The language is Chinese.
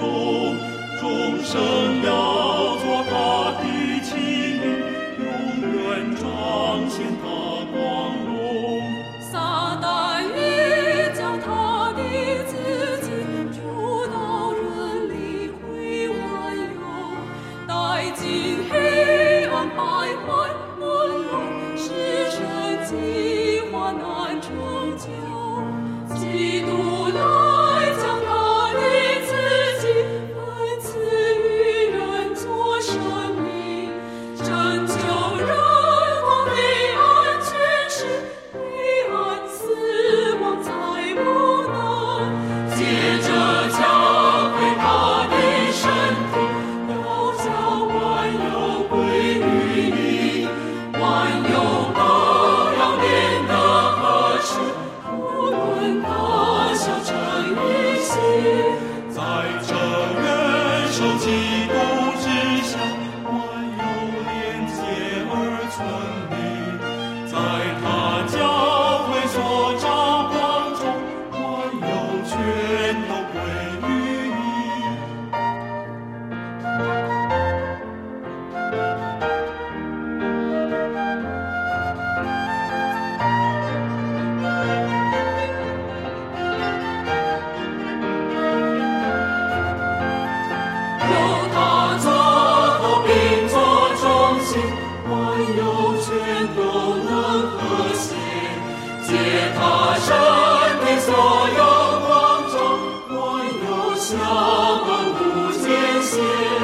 中，众生要做他的器皿，永远彰显他光荣。 撒旦欲将他的自己主导人理会万有，带进黑暗徘徊混乱，使神计划难成就。基督来将他的自己分赐予人做生命，拯救人脱黑暗权势，黑暗死亡再不能。借着教会他的身体，要叫万有归于你，万有都要变得合适，无论大小成与心。 在这元首基督之下，万有连结而存立。在他教会所照光中，万有全都归于你。 有他做头并做中心，万有全都能和谐。借他身体所有光照，万有相安无间歇。